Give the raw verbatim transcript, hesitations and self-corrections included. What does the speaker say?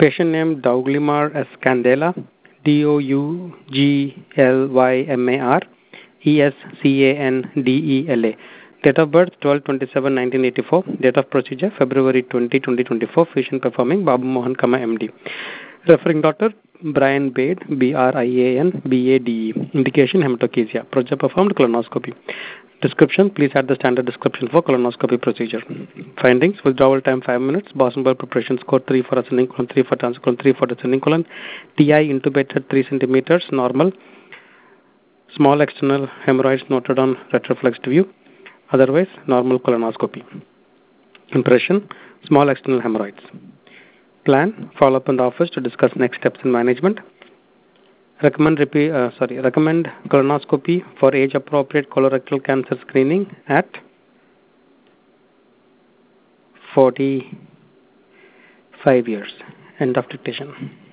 Patient name Douglimar S. Candela, D O U G L Y M A R E S C A N D E L A. Date of birth twelve twenty-seven nineteen eighty-four. Date of procedure February twentieth twenty twenty-four. Physician performing Babu Mohan, M D. Referring doctor Brian Bade, B R I A N B A D E. Indication hematochezia. Procedure performed colonoscopy. Description: please add the standard description for colonoscopy procedure. Findings: withdrawal time five minutes. Boston preparation score three for ascending colon, three for transient colon, three for descending colon. T I intubated three centimeters, normal. Small external hemorrhoids noted on retroflexed view. Otherwise, normal colonoscopy. Impression: small external hemorrhoids. Plan: follow up in the office to discuss next steps in management. Recommend repeat, uh, sorry, recommend colonoscopy for age-appropriate colorectal cancer screening at forty-five years. End of dictation.